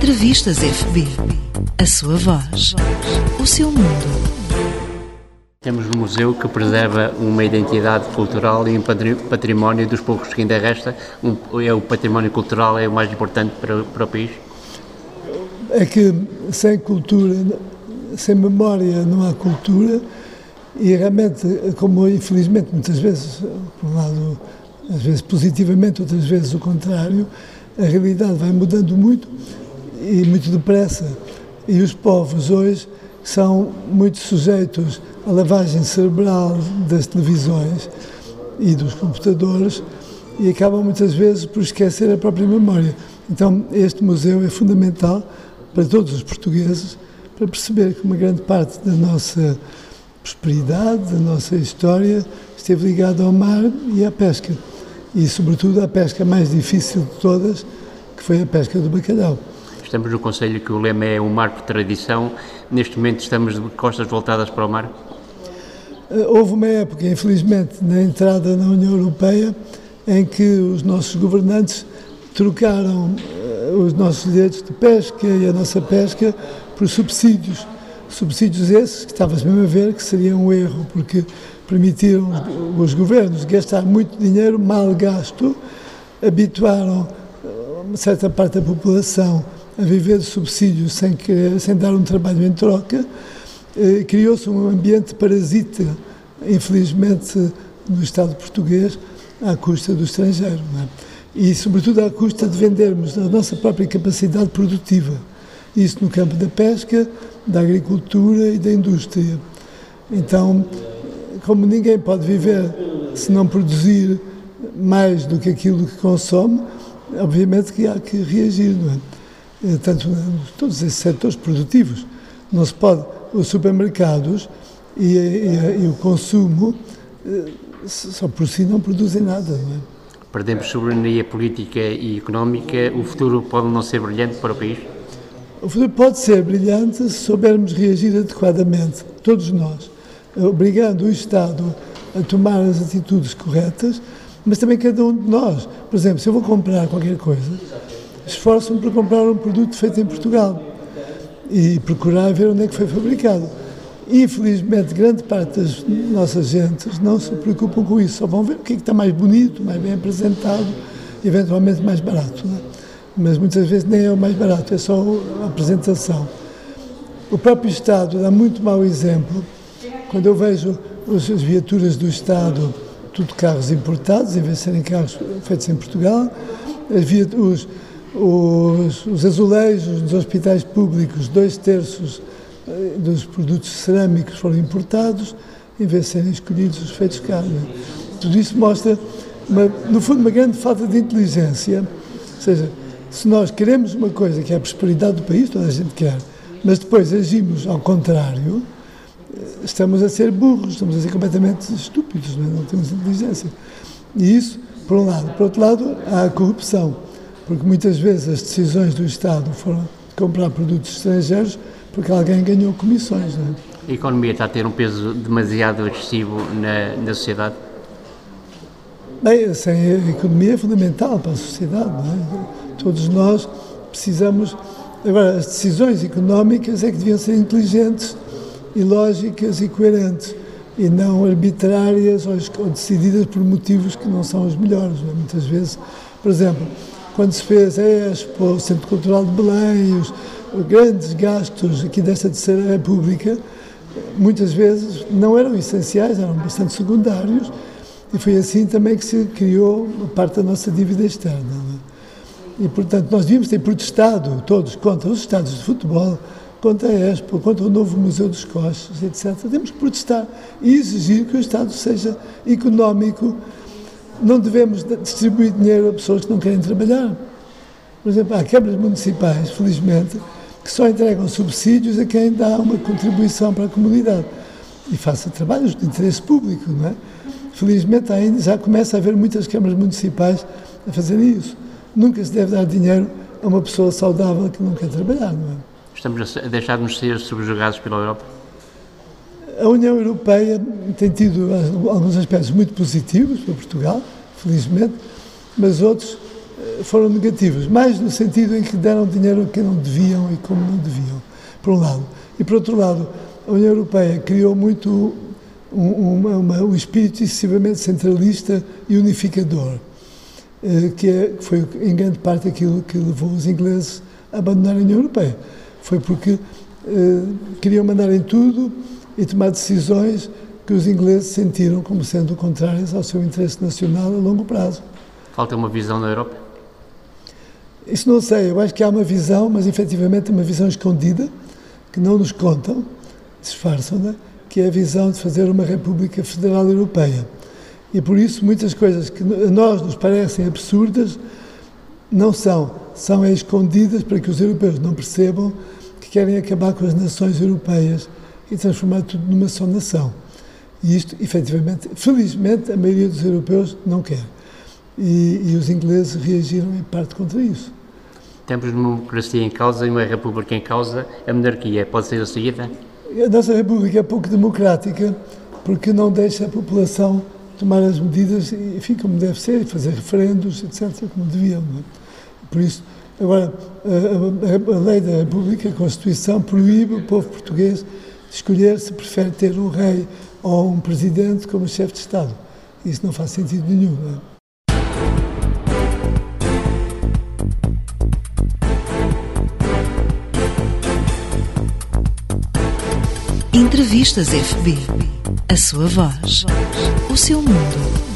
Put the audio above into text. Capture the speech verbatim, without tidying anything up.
Entrevistas F B. A sua voz. O seu mundo. Temos um museu que preserva uma identidade cultural e um património dos poucos que ainda resta. Um, é o património cultural é o mais importante para, para o país? É que sem cultura, sem memória não há cultura, e realmente, como infelizmente muitas vezes, por um lado, às vezes positivamente, outras vezes o contrário, a realidade vai mudando muito e muito depressa, e os povos hoje são muito sujeitos à lavagem cerebral das televisões e dos computadores e acabam muitas vezes por esquecer a própria memória. Então este museu é fundamental para todos os portugueses, para perceber que uma grande parte da nossa prosperidade, da nossa história, esteve ligada ao mar e à pesca, e sobretudo à pesca mais difícil de todas, que foi a pesca do bacalhau. Estamos no concelho que o lema é o mar por tradição. Neste momento estamos de costas voltadas para o mar? Houve uma época, infelizmente, na entrada na União Europeia, em que os nossos governantes trocaram os nossos direitos de pesca e a nossa pesca por subsídios. Subsídios esses que estava-se mesmo a ver que seria um erro, porque permitiram os, os governos gastar muito dinheiro mal gasto, habituaram uma certa parte da população a viver de subsídios sem, querer, sem dar um trabalho em troca. Eh, criou-se um ambiente parasita, infelizmente, no Estado português, à custa do estrangeiro, não é? E, sobretudo, à custa de vendermos a nossa própria capacidade produtiva. Isso no campo da pesca, da agricultura e da indústria. Então, como ninguém pode viver se não produzir mais do que aquilo que consome, obviamente que há que reagir, não é? Tanto em todos esses setores produtivos. Não se pode, os supermercados e, e, e o consumo só por si não produzem nada, não é? Perdemos soberania política e económica, o futuro pode não ser brilhante para o país? O futuro pode ser brilhante se soubermos reagir adequadamente, todos nós, obrigando o Estado a tomar as atitudes corretas, mas também cada um de nós. Por exemplo, se eu vou comprar qualquer coisa, esforço-me para comprar um produto feito em Portugal e procurar ver onde é que foi fabricado. Infelizmente, grande parte das nossas gentes não se preocupam com isso, só vão ver o que é que está mais bonito, mais bem apresentado, eventualmente mais barato, não é? Mas muitas vezes nem é o mais barato, é só a apresentação. O próprio Estado dá muito mau exemplo. Quando eu vejo as viaturas do Estado, tudo carros importados, em vez de serem carros feitos em Portugal, as viaturas, Os, os azulejos dos hospitais públicos, dois terços dos produtos cerâmicos foram importados, em vez de serem escolhidos os feitos cá. Tudo isso mostra, uma, no fundo, uma grande falta de inteligência. Ou seja, se nós queremos uma coisa que é a prosperidade do país, toda a gente quer, mas depois agimos ao contrário, estamos a ser burros, estamos a ser completamente estúpidos, não é? Não temos inteligência. E isso, por um lado. Por outro lado, há a corrupção. Porque muitas vezes as decisões do Estado foram de comprar produtos estrangeiros porque alguém ganhou comissões, não é? A economia está a ter um peso demasiado excessivo na, na sociedade? Bem, sem a economia é fundamental para a sociedade, não é? Todos nós precisamos... Agora, as decisões económicas é que deviam ser inteligentes e lógicas e coerentes, e não arbitrárias ou, ou decididas por motivos que não são os melhores, não é? Muitas vezes, por exemplo... Quando se fez a Expo, o Centro Cultural de Belém, os grandes gastos aqui desta Terceira República, muitas vezes não eram essenciais, eram bastante secundários, e foi assim também que se criou parte da nossa dívida externa, não é? E, portanto, nós devíamos ter protestado todos contra os estádios de futebol, contra a Expo, contra o novo Museu dos Coches, etcétera. Temos que protestar e exigir que o Estado seja económico. Não devemos distribuir dinheiro a pessoas que não querem trabalhar. Por exemplo, há câmaras municipais, felizmente, que só entregam subsídios a quem dá uma contribuição para a comunidade e faça trabalhos de interesse público, não é? Felizmente ainda já começa a haver muitas câmaras municipais a fazerem isso. Nunca se deve dar dinheiro a uma pessoa saudável que não quer trabalhar, não é? Estamos a deixar-nos ser subjugados pela Europa? A União Europeia tem tido alguns aspectos muito positivos para Portugal, felizmente, mas outros foram negativos, mais no sentido em que deram dinheiro a quem não deviam e como não deviam, por um lado. E, por outro lado, a União Europeia criou muito um, uma, uma, um espírito excessivamente centralista e unificador, que, é, que foi, em grande parte, aquilo que levou os ingleses a abandonar a União Europeia. Foi porque eh, queriam mandar em tudo e tomar decisões que os ingleses sentiram como sendo contrárias ao seu interesse nacional a longo prazo. Falta uma visão na Europa? Isso não sei, eu acho que há uma visão, mas efetivamente uma visão escondida, que não nos contam, disfarçam-na, que é a visão de fazer uma República Federal Europeia. E por isso muitas coisas que a nós nos parecem absurdas não são, são escondidas para que os europeus não percebam que querem acabar com as nações europeias e transformar tudo numa só nação. E isto, efetivamente, felizmente, a maioria dos europeus não quer. E, e os ingleses reagiram em parte contra isso. Temos uma democracia em causa e uma república em causa, a monarquia pode ser a seguida? A nossa república é pouco democrática porque não deixa a população tomar as medidas, enfim, como deve ser, e fazer referendos, etcétera, como deviam. Não é? Por isso, agora, a, a, a lei da República, a Constituição, proíbe o povo português de escolher se prefere ter um rei ou um presidente como chefe de Estado. Isso não faz sentido nenhum. Não é? Entrevistas F B. A sua voz. O seu mundo.